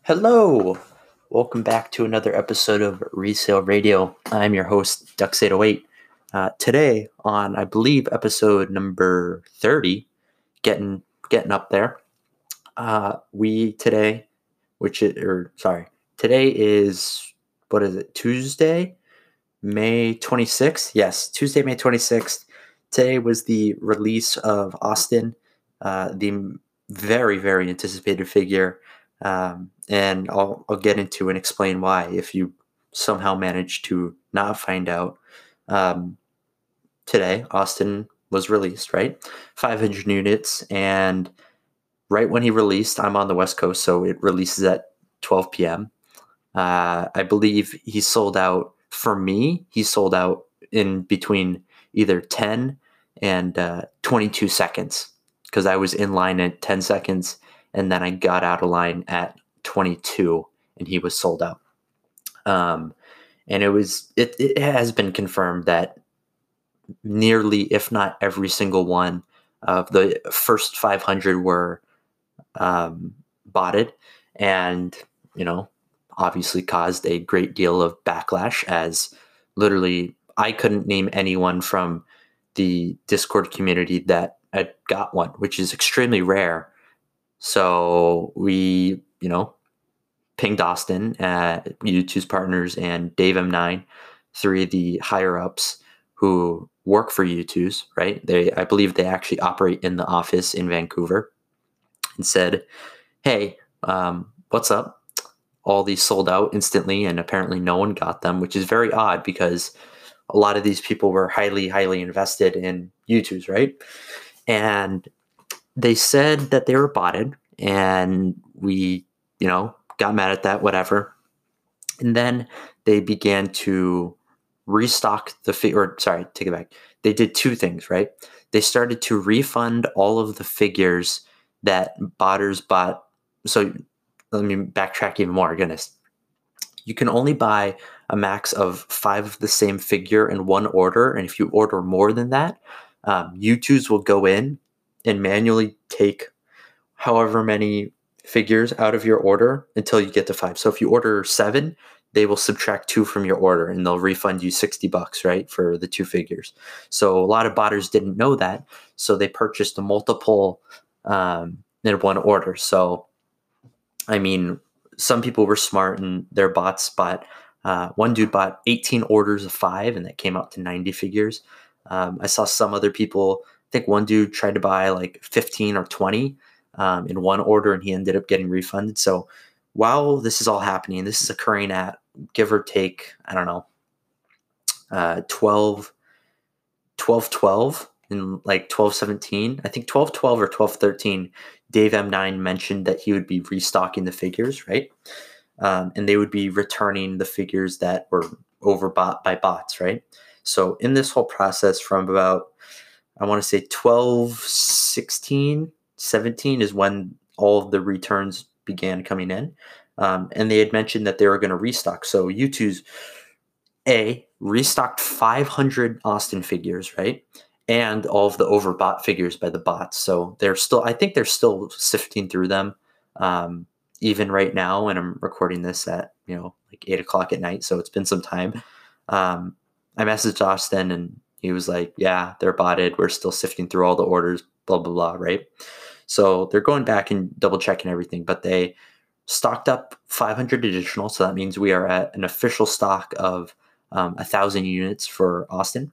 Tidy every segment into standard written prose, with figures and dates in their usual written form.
Hello! Welcome back to another episode of Resale Radio. I'm your host, Dux808. Today on, I believe, episode number 30, getting up there. Today is, what is it, Tuesday, May 26th? Yes, Tuesday, May 26th. Today was the release of Austin, the very, very anticipated figure. And I'll get into and explain why if you somehow manage to not find out. Today, Austin was released, right? 500 units. And right when he released, I'm on the West Coast, so it releases at 12 p.m. I believe he sold out. For me, he sold out in between either 10 and 22 seconds because I was in line at 10 seconds and then I got out of line at 22 and he was sold out. And it has been confirmed that nearly, if not every single one of the first 500 were botted, and obviously caused a great deal of backlash, as literally I couldn't name anyone from the Discord community that had got one, which is extremely rare. So we, pinged Austin, U2's partners, and Dave M9, three of the higher ups who work for U2's, right? I believe they actually operate in the office in Vancouver, and said, hey, what's up? All these sold out instantly, and apparently no one got them, which is very odd because a lot of these people were highly, highly invested in U2's, right? And they said that they were botted, and we, got mad at that, whatever. And then they began to restock take it back. They did two things, right? They started to refund all of the figures that botters bought. So let me backtrack even more. Goodness. You can only buy a max of 5 of the same figure in one order. And if you order more than that, U2's will go in and manually take however many figures out of your order until you get to 5. So if you order 7, they will subtract 2 from your order and they'll refund you $60, right, for the 2 figures. So a lot of botters didn't know that, so they purchased a multiple in one order. So, I mean, some people were smart and their bots bought. One dude bought 18 orders of 5, and that came out to 90 figures. I saw some other people. I think one dude tried to buy like 15 or 20 in one order, and he ended up getting refunded. So while this is all happening, this is occurring at, give or take, I don't know, 12 and like 12-17. I think 12-12 or 12-13, Dave M9 mentioned that he would be restocking the figures, right? And they would be returning the figures that were overbought by bots, right? So in this whole process from about, I want to say 12-16, 17 is when all of the returns began coming in. And they had mentioned that they were going to restock. So U2's restocked 500 Austin figures, right? And all of the overbought figures by the bots. So I think they're still sifting through them even right now. And I'm recording this at, like 8 o'clock at night. So it's been some time. I messaged Austin and he was like, yeah, they're botted. We're still sifting through all the orders, blah, blah, blah, right? So they're going back and double checking everything, but they stocked up 500 additional. So that means we are at an official stock of 1,000 units for Austin.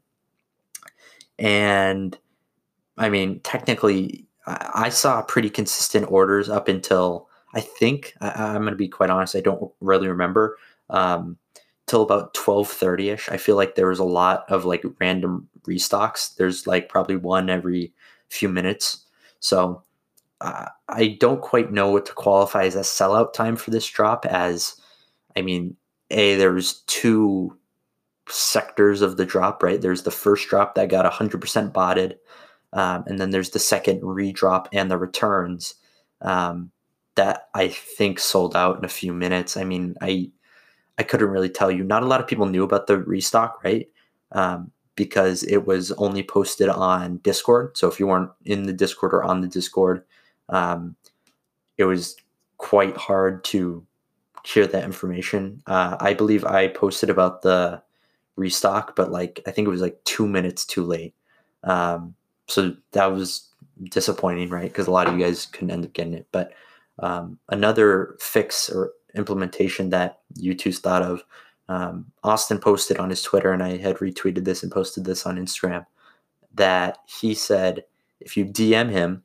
And I mean, technically, I saw pretty consistent orders up until, I think, I'm going to be quite honest, I don't really remember, till about 12:30ish. I feel like there was a lot of like random restocks. There's like probably one every few minutes. So I don't quite know what to qualify as a sellout time for this drop, as, I mean, there was 2 sectors of the drop, right? There's the first drop that got 100% botted, and then there's the second redrop and the returns that I think sold out in a few minutes. I mean, I couldn't really tell you. Not a lot of people knew about the restock, right? Because it was only posted on Discord. So if you weren't in the Discord or on the Discord, it was quite hard to hear that information. I believe I posted about the restock, but like I think it was like 2 minutes too late. So that was disappointing, right? Because a lot of you guys couldn't end up getting it. But another fix or implementation that U2's thought of, Austin posted on his Twitter, and I had retweeted this and posted this on Instagram, that he said if you DM him,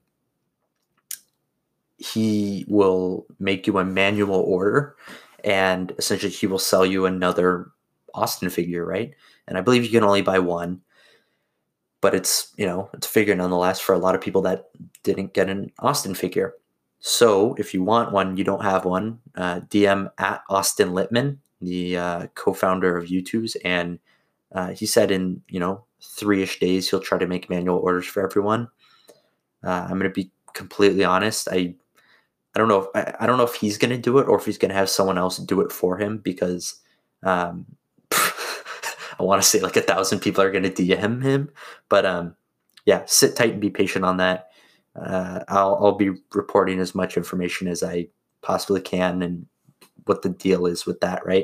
he will make you a manual order, and essentially he will sell you another Austin figure, right? And I believe you can only buy one, but it's a figure nonetheless for a lot of people that didn't get an Austin figure. So if you want one, you don't have one, DM at Austin Littman, the co-founder of U2's, and he said in 3-ish days he'll try to make manual orders for everyone. I'm going to be completely honest. I don't know if he's going to do it or if he's going to have someone else do it for him, because I want to say like 1,000 people are going to DM him. But yeah, sit tight and be patient on that. I'll be reporting as much information as I possibly can and what the deal is with that, right?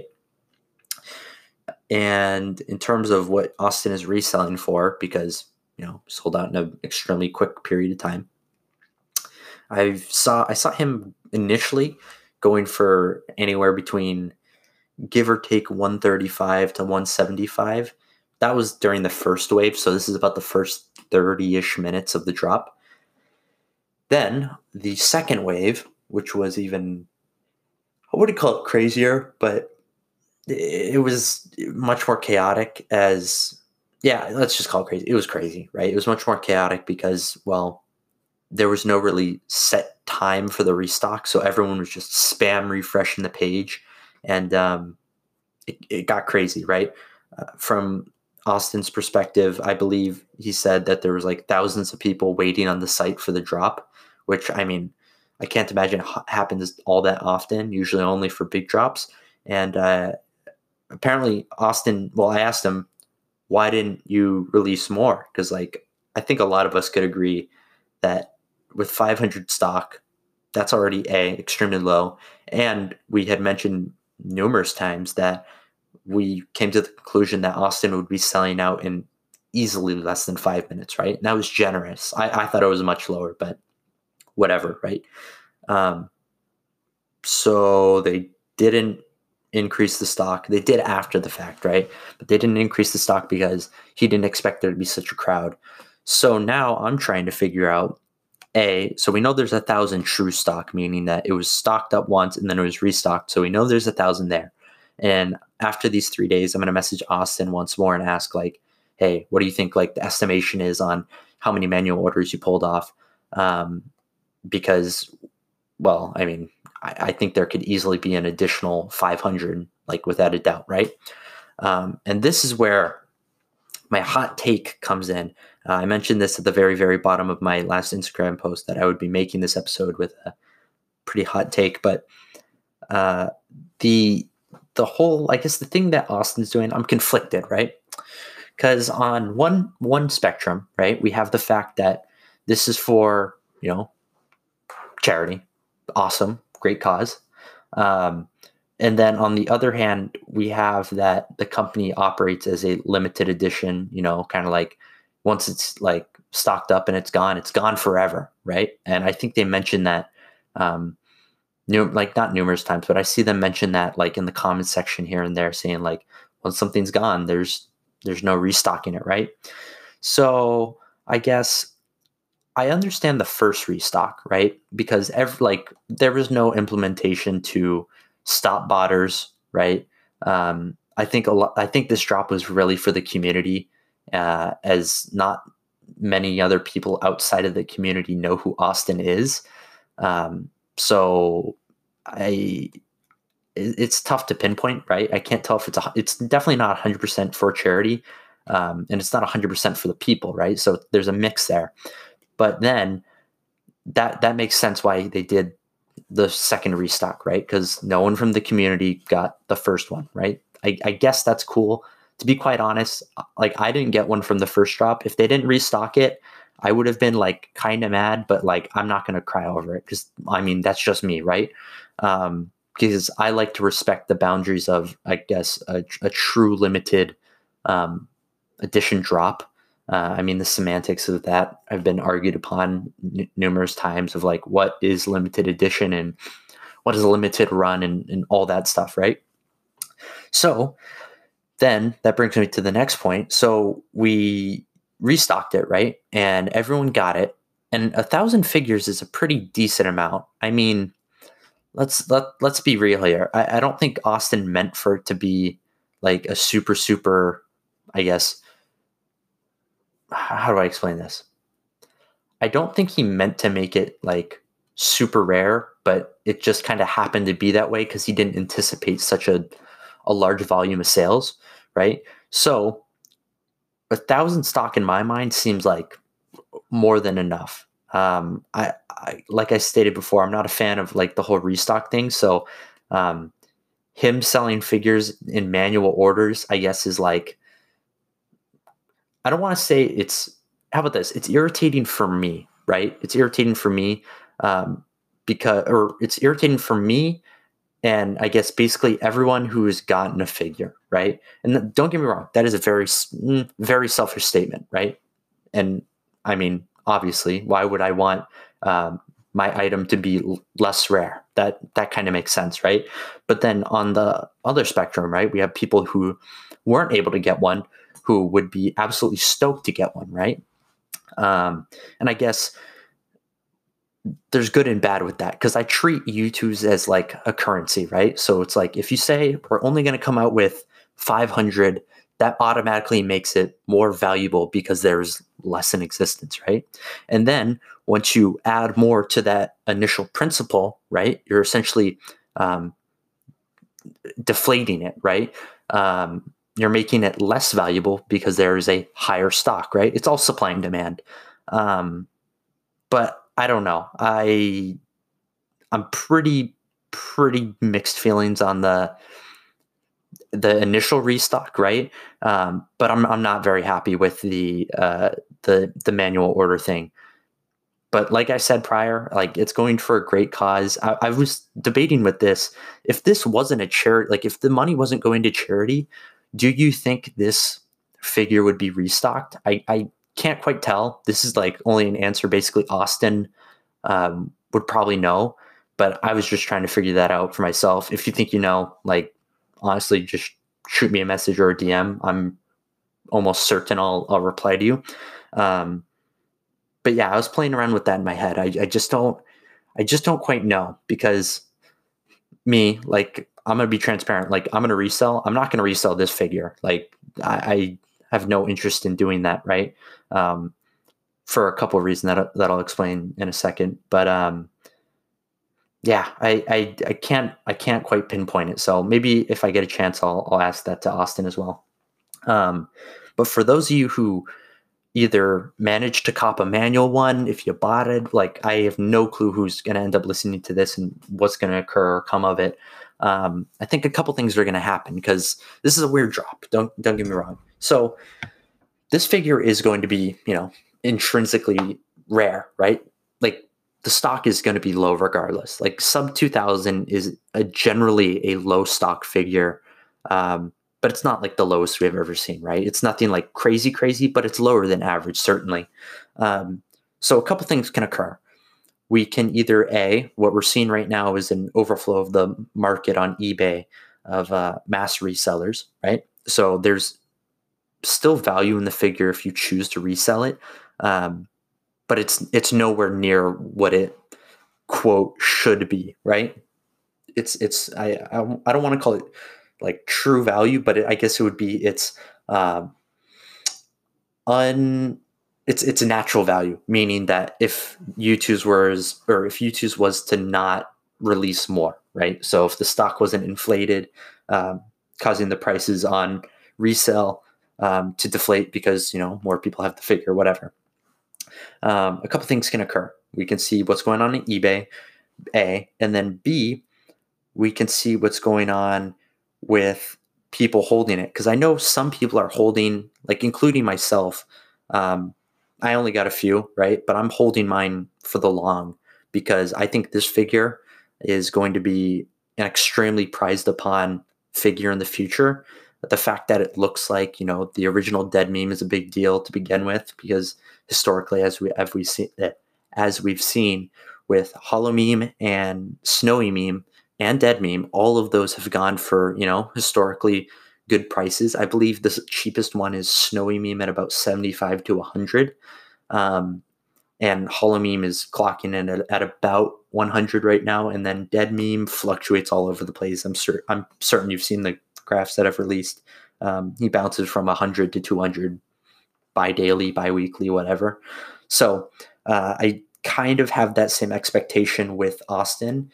And in terms of what Austin is reselling for, because sold out in an extremely quick period of time, I saw him initially going for anywhere between, give or take, 135 to 175. That was during the first wave, so this is about the first 30-ish minutes of the drop. Then the second wave, which was even, I wouldn't call it crazier, but it was much more chaotic. Let's just call it crazy. It was crazy, right? It was much more chaotic because, well, there was no really set time for the restock, so everyone was just spam refreshing the page, and it got crazy, right? From Austin's perspective, I believe he said that there was like thousands of people waiting on the site for the drop, which, I mean, I can't imagine happens all that often, usually only for big drops. And apparently Austin, well, I asked him, why didn't you release more? Because like, I think a lot of us could agree that with 500 stock, that's already extremely low. And we had mentioned numerous times that we came to the conclusion that Austin would be selling out in easily less than 5 minutes, right? And that was generous. I thought it was much lower, but whatever, right? So they didn't increase the stock. They did after the fact, right? But they didn't increase the stock because he didn't expect there to be such a crowd. So now I'm trying to figure out, so we know there's 1,000 true stock, meaning that it was stocked up once and then it was restocked. So we know there's 1,000 there. And after these 3 days, I'm going to message Austin once more and ask, like, hey, what do you think like the estimation is on how many manual orders you pulled off? Because, well, I mean, I think there could easily be an additional 500, like without a doubt, right? And this is where my hot take comes in. I mentioned this at the very, very bottom of my last Instagram post that I would be making this episode with a pretty hot take, but the whole, I guess the thing that Austin's doing, I'm conflicted, right? Because on one spectrum, right, we have the fact that this is for, charity, awesome, great cause. And then on the other hand, we have that the company operates as a limited edition, kind of like once it's like stocked up and it's gone forever, right? And I think they mentioned that, not numerous times, but I see them mention that like in the comment section here and there, saying like, when something's gone, there's no restocking it, right? So I guess I understand the first restock, right? Because there was no implementation to stop botters, right? I think this drop was really for the community, as not many other people outside of the community know who Austin is. So it's tough to pinpoint, right? I can't tell if it's definitely not 100% for charity, and it's not 100% for the people, right? So there's a mix there. But then that makes sense why they did the second restock, right? Because no one from the community got the first one, right? I guess that's cool. To be quite honest, like I didn't get one from the first drop. If they didn't restock it, I would have been like kind of mad, but like I'm not going to cry over it because I mean, that's just me, right? because I like to respect the boundaries of, I guess, a true limited edition drop. I mean, the semantics of that have been argued upon numerous times of like what is limited edition and what is a limited run and all that stuff, right? So then that brings me to the next point. So we restocked it, right? And everyone got it. And 1,000 figures is a pretty decent amount. I mean, let's be real here. I don't think Austin meant for it to be like a super, I guess. How do I explain this? I don't think he meant to make it like super rare, but it just kind of happened to be that way because he didn't anticipate such a large volume of sales, right? So 1,000 stock in my mind seems like more than enough. I like I stated before, I'm not a fan of like the whole restock thing. So him selling figures in manual orders, I guess, is like, I don't want to say it's, how about this? It's irritating for me, right? It's irritating for me it's irritating for me and I guess basically everyone who has gotten a figure, right? And don't get me wrong, that is a very selfish statement, right? And I mean, obviously, why would I want my item to be less rare? That kind of makes sense, right? But then on the other spectrum, right, we have people who weren't able to get one, who would be absolutely stoked to get one, right? And I guess there's good and bad with that because I treat U2s as like a currency, right? So it's like if you say we're only going to come out with 500, that automatically makes it more valuable because there's less in existence, right? And then once you add more to that initial principle, right, you're essentially deflating it, right? You're making it less valuable because there is a higher stock, right? It's all supply and demand. But I don't know. I'm pretty mixed feelings on the initial restock, right? But I'm not very happy with the manual order thing. But like I said prior, like it's going for a great cause. I was debating with this. If this wasn't a charity, like if the money wasn't going to charity, do you think this figure would be restocked? I can't quite tell. This is like only an answer basically Austin would probably know. But I was just trying to figure that out for myself. If you think you know, like honestly, just shoot me a message or a DM. I'm almost certain I'll reply to you. But yeah, I was playing around with that in my head. I just don't quite know because me, like, I'm gonna be transparent. Like, I'm gonna resell. I'm not gonna resell this figure. Like, I have no interest in doing that, right? For a couple of reasons that I'll explain in a second. But yeah, I can't quite pinpoint it. So maybe if I get a chance, I'll ask that to Austin as well. But for those of you who either managed to cop a manual one, if you bought it, like I have no clue who's going to end up listening to this and what's going to occur or come of it. I think a couple things are going to happen because this is a weird drop. Don't get me wrong. So this figure is going to be, intrinsically rare, right? Like the stock is going to be low regardless. Like sub 2,000 is generally a low stock figure. But it's not like the lowest we've ever seen, right? It's nothing like crazy, but it's lower than average, certainly. So a couple things can occur. We can either what we're seeing right now is an overflow of the market on eBay of mass resellers, right? So there's still value in the figure if you choose to resell it, but it's nowhere near what it quote should be, right? I don't want to call it like true value, but I guess it would be it's a natural value, meaning that if U2's was to not release more, right? So if the stock wasn't inflated, causing the prices on resale to deflate because more people have the figure, whatever. A couple things can occur. We can see what's going on in eBay, A, and then B, we can see what's going on with people holding it. Because I know some people are holding, like including myself. I only got a few, right? But I'm holding mine for the long because I think this figure is going to be an extremely prized upon figure in the future. But the fact that it looks like, the original Dead Meme is a big deal to begin with, because historically, as we've seen with Hollow Meme and Snowy Meme and Dead Meme, all of those have gone for, historically good prices. I believe the cheapest one is Snowy Meme at about 75 to 100. And Hollow Meme is clocking in at about 100 right now, and then Dead Meme fluctuates all over the place. I'm certain you've seen the graphs that I've released. He bounces from 100 to 200 bi-daily, bi-weekly, whatever. So I kind of have that same expectation with Austin.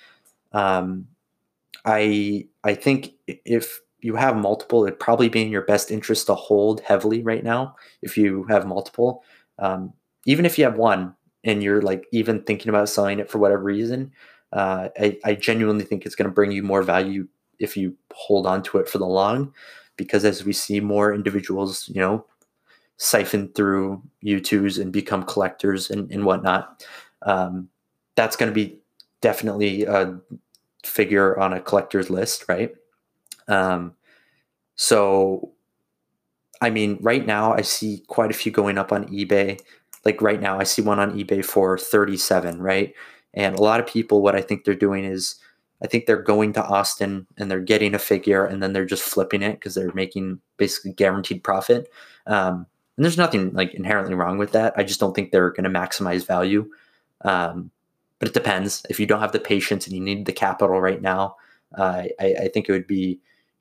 I think if you have multiple, it'd probably be in your best interest to hold heavily right now if you have multiple. Even if you have one and you're like even thinking about selling it for whatever reason, I genuinely think it's going to bring you more value if you hold on to it for the long, because as we see more individuals, siphon through U2s and become collectors and whatnot, that's going to be definitely a figure on a collector's list, right? So, I mean, right now I see quite a few going up on eBay. Like right now, I see one on eBay for 37, right? And a lot of people, what I think they're doing is, I think they're going to Austin and they're getting a figure and then they're just flipping it because they're making basically guaranteed profit. And there's nothing like inherently wrong with that. I just don't think they're going to maximize value. But it depends. If you don't have the patience and you need the capital right now, I think it would be,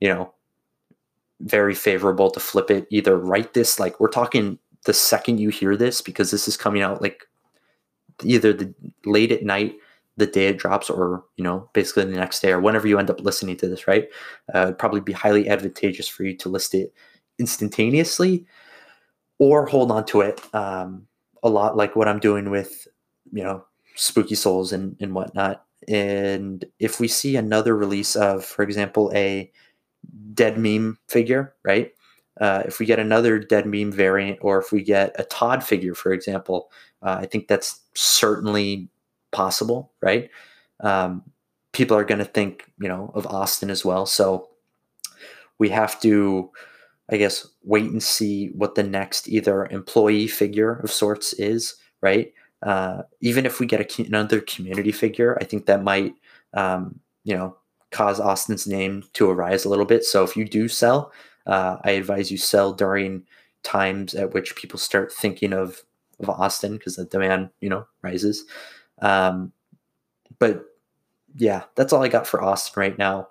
very favorable to flip it. Either write this, like we're talking the second you hear this, because this is coming out like either the late at night, the day it drops, or basically the next day, or whenever you end up listening to this, right? It'd probably be highly advantageous for you to list it instantaneously or hold on to it a lot, like what I'm doing with Spooky Souls and whatnot. And if we see another release of, for example, a Dead Meme figure, right? If we get another Dead Meme variant, or if we get a Todd figure, for example, I think that's certainly possible, right? People are going to think, of Austin as well. So we have to, I guess, wait and see what the next either employee figure of sorts is, right? Even if we get another community figure, I think that might, cause Austin's name to arise a little bit. So if you do sell, I advise you sell during times at which people start thinking of Austin, because the demand, rises. But yeah, that's all I got for Austin right now.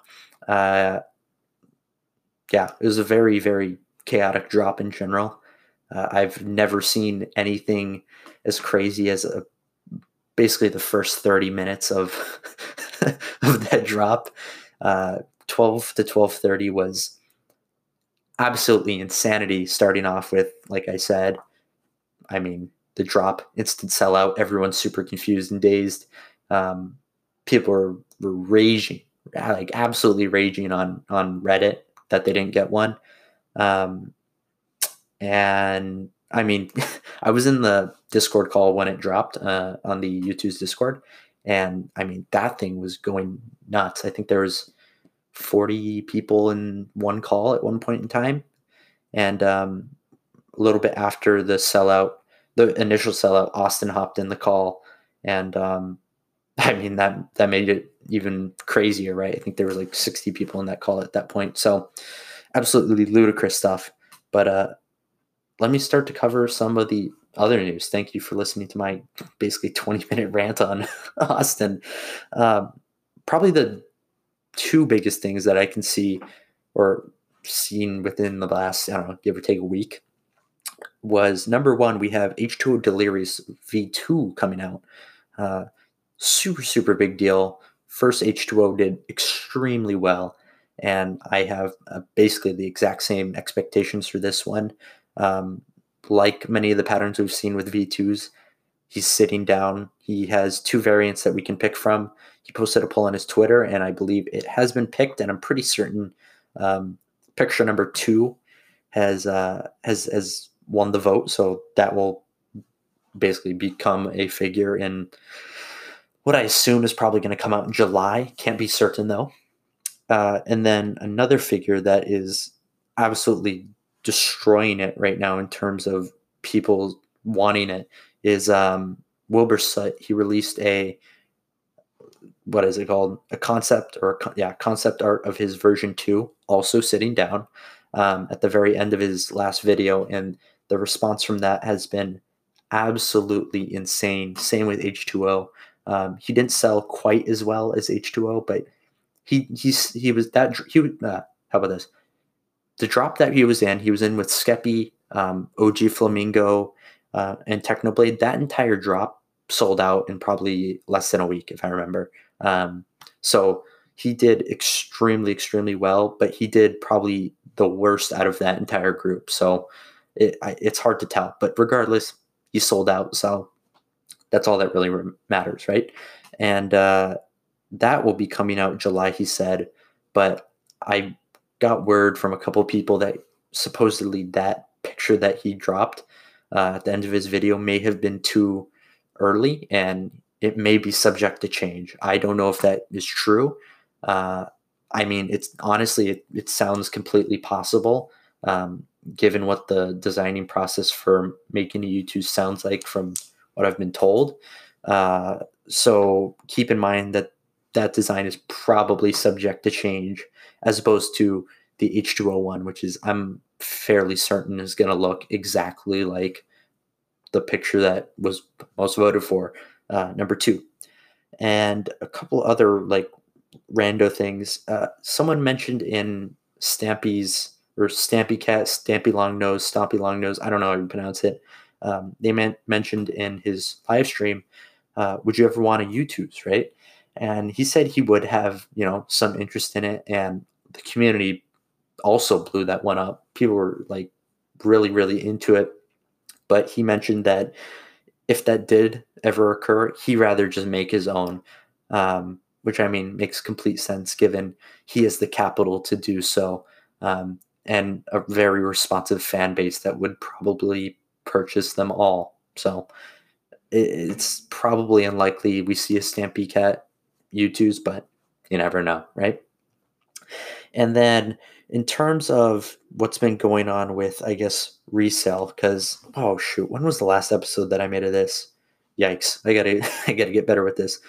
Yeah, it was a very, very chaotic drop in general. I've never seen anything as crazy as basically the first 30 minutes of of that drop. 12 to 12:30 was absolutely insanity, starting off with, like I said, I mean, the drop, instant sellout, everyone's super confused and dazed. People were raging, like absolutely raging on Reddit that they didn't get one. And I mean, I was in the Discord call when it dropped on the U2's Discord. And I mean, that thing was going nuts. I think there was 40 people in one call at one point in time. And a little bit after the initial sellout, Austin hopped in the call. And I mean, that made it even crazier, right? I think there was like 60 people in that call at that point. So absolutely ludicrous stuff. But let me start to cover some of the other news. Thank you for listening to my basically 20-minute rant on Austin. Probably the two biggest things that I can see or seen within the last, I don't know, give or take a week, was number one, we have H2O Delirious V2 coming out. Super, super big deal. First H2O did extremely well, and I have basically the exact same expectations for this one. Like many of the patterns we've seen with V2s, he's sitting down. He has two variants that we can pick from. He posted a poll on his Twitter, and I believe it has been picked, and I'm pretty certain picture number 2 has won the vote. So that will basically become a figure in what I assume is probably going to come out in July. Can't be certain, though. And then another figure that is absolutely destroying it right now in terms of people wanting it is Wilbur Soot. He released what is it called? A concept concept art of his version 2, also sitting down at the very end of his last video. And the response from that has been absolutely insane. Same with H2O. He didn't sell quite as well as H2O, but he was that he how about this? The drop that he was in with Skeppy, OG Flamingo, and Technoblade. That entire drop sold out in probably less than a week, if I remember. So he did extremely, extremely well, but he did probably the worst out of that entire group. So it's hard to tell. But regardless, he sold out. So that's all that really matters, right? And that will be coming out July, he said. But I got word from a couple of people that supposedly that picture that he dropped at the end of his video may have been too early, and it may be subject to change. I don't know if that is true. I mean, it's honestly, it sounds completely possible, given what the designing process for making a U2 sounds like from what I've been told. So keep in mind that that design is probably subject to change, as opposed to the H2O1, which is, I'm fairly certain, is going to look exactly like the picture that was most voted for, number 2. And a couple other like rando things. Someone mentioned in Stampy's or Stampy Cat, Stampy Long Nose, Stompy Long Nose, I don't know how to pronounce it. They mentioned in his live stream, would you ever want a U2s, right? And he said he would have, some interest in it. And the community also blew that one up. People were like really, really into it. But he mentioned that if that did ever occur, he'd rather just make his own, which I mean makes complete sense given he has the capital to do so, and a very responsive fan base that would probably purchase them all. So it's probably unlikely we see a Stampy Cat U2s, but you never know, right? And then in terms of what's been going on with, I guess, resale, because oh shoot, when was the last episode that I made of this? Yikes! I gotta I gotta get better with this.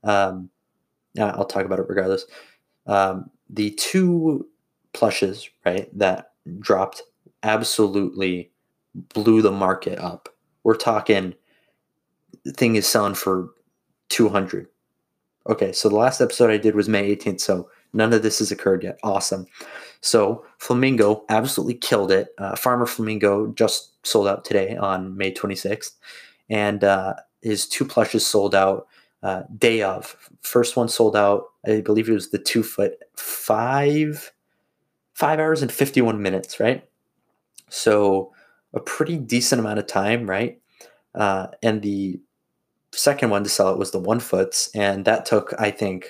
I'll talk about it regardless. The 2 plushes, right, that dropped absolutely blew the market up. We're talking, the thing is selling for 200. Okay, so the last episode I did was May 18th, so none of this has occurred yet. Awesome. So Flamingo absolutely killed it. Farmer Flamingo just sold out today on May 26th, and his 2 plushes sold out day of. First one sold out, I believe it was the 2 foot, 5 hours and 51 minutes, right? So a pretty decent amount of time, right? And the second one to sell it was the 1 foots, and that took, I think,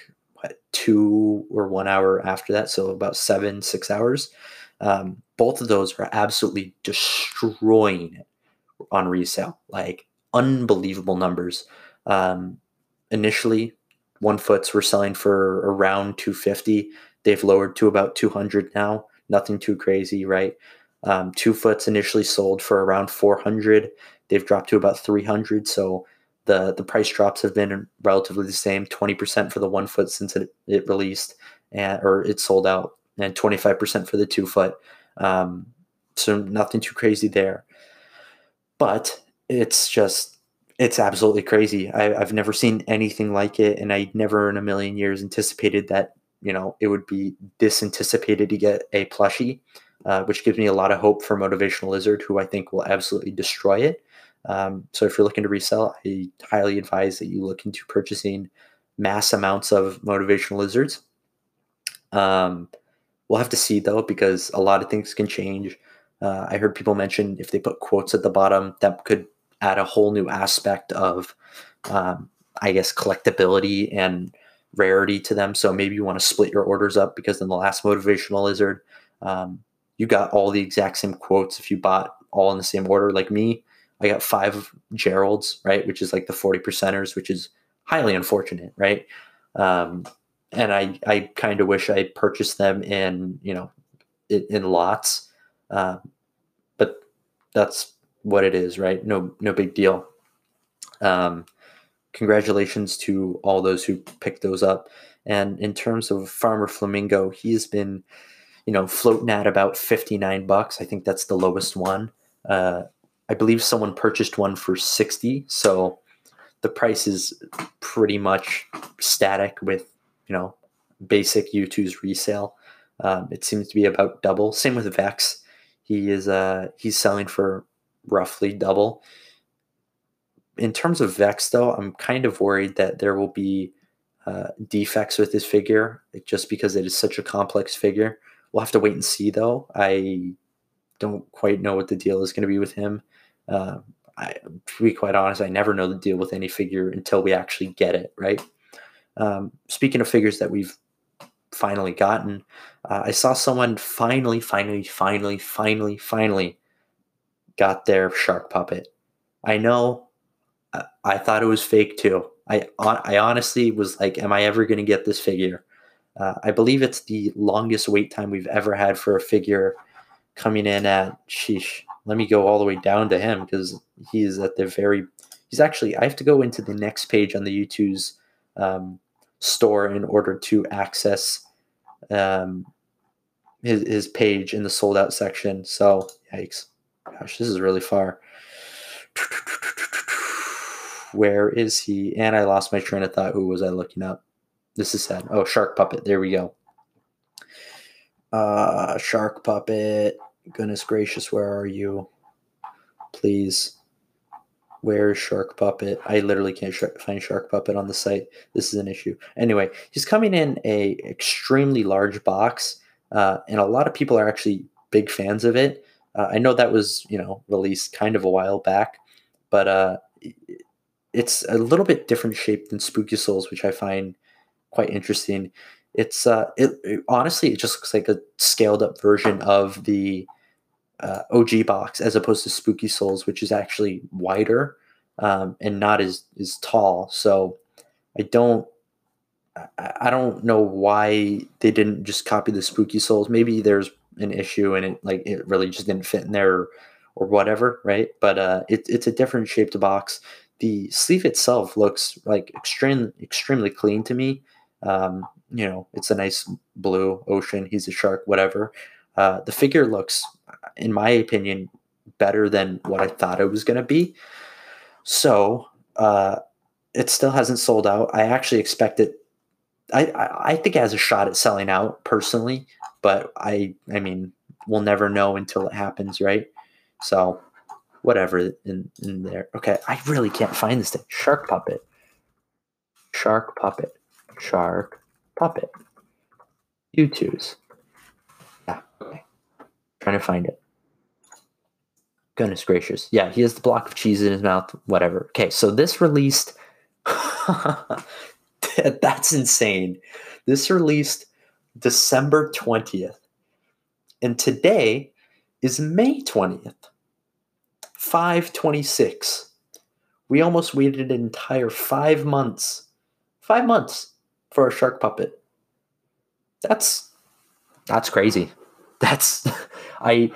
2 or 1 hour after that, so about 6 hours. Both of those are absolutely destroying it on resale, like unbelievable numbers. Initially, 1 foots were selling for around 250. They've lowered to about 200 now. Nothing too crazy, right? 2 foots initially sold for around 400. They've dropped to about 300. So the price drops have been relatively the same. 20% for the 1 foot since it released, or it sold out, and 25% for the 2 foot. So nothing too crazy there. But it's absolutely crazy. I've never seen anything like it, and I never in a million years anticipated that, it would be this anticipated to get a plushie, which gives me a lot of hope for Motivational Lizard, who I think will absolutely destroy it. So if you're looking to resell, I highly advise that you look into purchasing mass amounts of Motivational Lizards. We'll have to see, though, because a lot of things can change. I heard people mention if they put quotes at the bottom, that could add a whole new aspect of, I guess, collectability and rarity to them. So maybe you want to split your orders up, because in the last Motivational Lizard, you got all the exact same quotes if you bought all in the same order. Like me, I got 5 Geralds, right, which is like the 40%ers, which is highly unfortunate, right? and I kind of wish I purchased them in, in lots. But that's what it is, right? No big deal. Congratulations to all those who picked those up. And in terms of Farmer Flamingo, he's been, floating at about $59. I think that's the lowest one. I believe someone purchased one for 60. So the price is pretty much static with, basic U2's resale. It seems to be about double. Same with Vex. He's selling for roughly double. In terms of Vex, though, I'm kind of worried that there will be defects with this figure, just because it is such a complex figure. We'll have to wait and see, though. I don't quite know what the deal is going to be with him. To be quite honest, I never know the deal with any figure until we actually get it, right? Speaking of figures that we've finally gotten, I saw someone finally got their shark puppet. I know. I thought it was fake too. I honestly was like, am I ever going to get this figure? I believe it's the longest wait time we've ever had for a figure, coming in at, let me go all the way down to him, because he's at he's actually, I have to go into the next page on the U2's store in order to access his page in the sold out section. So, yikes. Gosh, this is really far. Where is he? And I lost my train of thought. Who was I looking up? This is sad. Oh, Shark Puppet. There we go. Shark Puppet. Goodness gracious, where are you? Please. Where's Shark Puppet? I literally can't find Shark Puppet on the site. This is an issue. Anyway, he's coming in a extremely large box, and a lot of people are actually big fans of it. I know that was, released kind of a while back, but it's a little bit different shape than Spooky Souls, which I find quite interesting. It's honestly, it just looks like a scaled up version of the OG box, as opposed to Spooky Souls, which is actually wider and not as tall. So I don't know why they didn't just copy the Spooky Souls. Maybe there's an issue and it really just didn't fit in there or whatever, right? But it's a different shaped box. The sleeve itself looks like extremely clean to me. It's a nice blue ocean. He's a shark, whatever. The figure looks, in my opinion, better than what I thought it was going to be. So it still hasn't sold out. I actually expect it. I think it has a shot at selling out personally, but I mean, we'll never know until it happens, right? So whatever in there. Okay, I really can't find this thing. Shark Puppet. U2's. Yeah, okay. Trying to find it. Goodness gracious. Yeah, he has the block of cheese in his mouth, whatever. Okay, so this released... That's insane. This released December 20th. And today is May 20th. 5/26. We almost waited an entire 5 months. 5 months for a shark puppet. That's crazy. That's I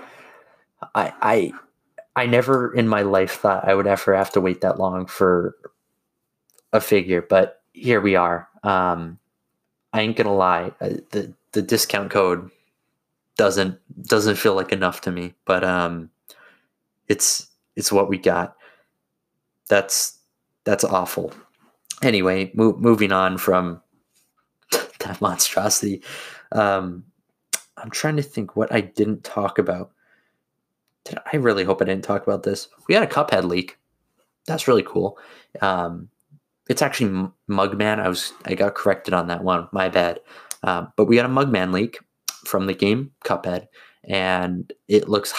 never in my life thought I would ever have to wait that long for a figure, but here we are. I ain't gonna lie, the discount code doesn't feel like enough to me, but it's what we got. That's awful. Anyway, moving on from that monstrosity. I'm trying to think what I didn't talk about. I really hope I didn't talk about this. We had a Cuphead leak. That's really cool. It's actually Mugman. I got corrected on that one. My bad. But we got a Mugman leak from the game Cuphead, and it looks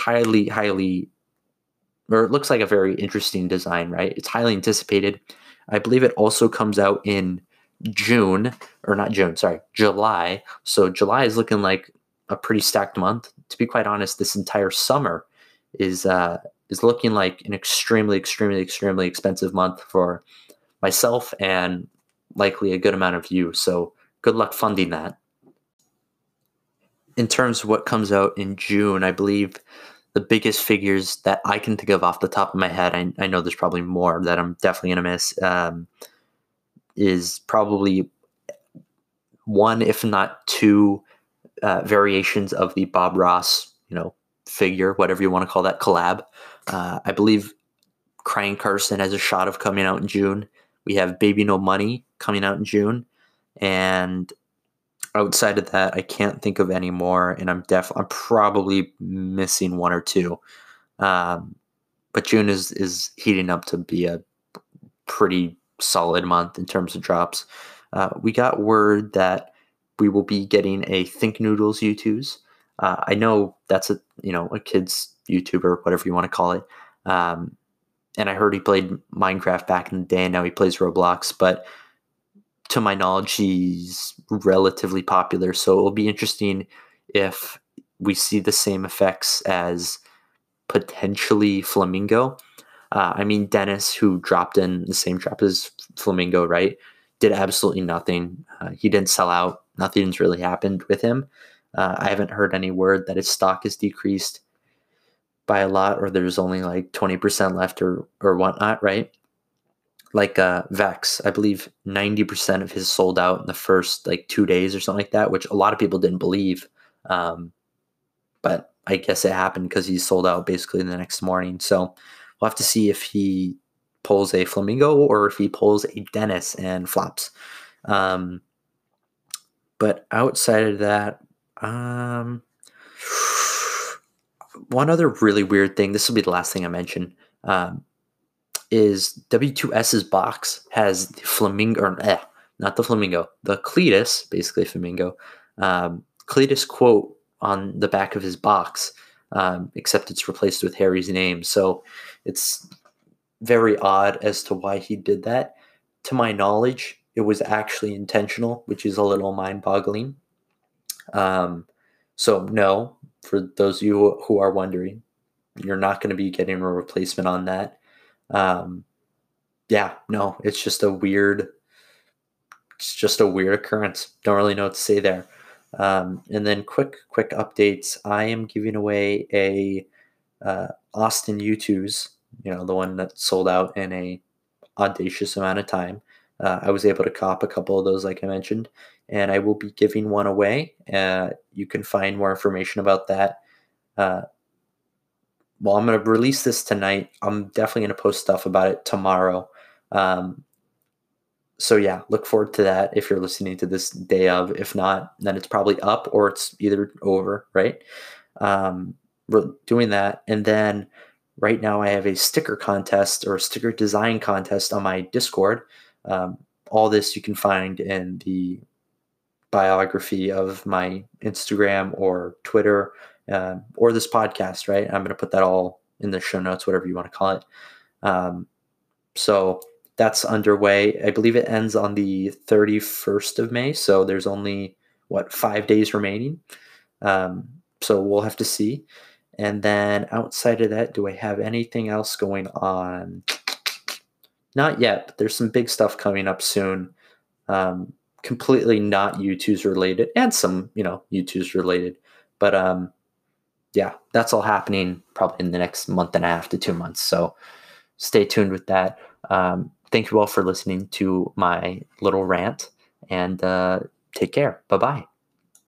it looks like a very interesting design, right? It's highly anticipated. I believe it also comes out in July. So July is looking like a pretty stacked month. To be quite honest, this entire summer is looking like an extremely expensive month for myself and likely a good amount of you. So good luck funding that. In terms of what comes out in June, I believe the biggest figures that I can think of off the top of my head, I know there's probably more that I'm definitely going to miss, is probably one, if not two, variations of the Bob Ross, figure, whatever you want to call that, collab. I believe Crying Carson has a shot of coming out in June. We have Baby No Money coming out in June. And outside of that, I can't think of any more, and I'm probably missing one or two. But June is heating up to be a pretty solid month in terms of drops. We got word that we will be getting a Think Noodles U2s. I know that's a kid's YouTuber, whatever you want to call it. And I heard he played Minecraft back in the day, and now he plays Roblox. But to my knowledge, he's relatively popular. So it'll be interesting if we see the same effects as potentially Flamingo. Dennis, who dropped in the same drop as Flamingo, right, did absolutely nothing. He didn't sell out. Nothing's really happened with him. I haven't heard any word that his stock is decreased by a lot, or there's only like 20% left or whatnot, right? Like Vex, I believe 90% of his sold out in the first 2 days or something like that, which a lot of people didn't believe. But I guess it happened because he sold out basically the next morning. So we'll have to see if he pulls a Flamingo or if he pulls a Dennis and flops. But outside of that, one other really weird thing, this will be the last thing I mention, is W2S's box has the Flamingo, not the Flamingo, the Cletus, basically Flamingo, Cletus quote on the back of his box, except it's replaced with Harry's name. So it's very odd as to why he did that. To my knowledge, it was actually intentional, which is a little mind-boggling. So no, for those of you who are wondering, you're not going to be getting a replacement on that. No, it's just a weird occurrence. Don't really know what to say there. And then quick updates. I am giving away a Austin U2s, the one that sold out in a audacious amount of time. I was able to cop a couple of those, like I mentioned, and I will be giving one away. You can find more information about that. I'm going to release this tonight. I'm definitely going to post stuff about it tomorrow. So yeah, look forward to that if you're listening to this day of. If not, then it's probably up or it's either over, right? We're doing that. And then right now I have a sticker contest or a sticker design contest on my Discord. All this you can find in the biography of my Instagram or Twitter, or this podcast, right? I'm going to put that all in the show notes, whatever you want to call it. So that's underway. I believe it ends on the 31st of May. So there's only 5 days remaining. So we'll have to see. And then outside of that, do I have anything else going on? Not yet, but there's some big stuff coming up soon. Completely not U2s related, and some, U2s related. But that's all happening probably in the next month and a half to 2 months. So stay tuned with that. Thank you all for listening to my little rant, and take care. Bye-bye.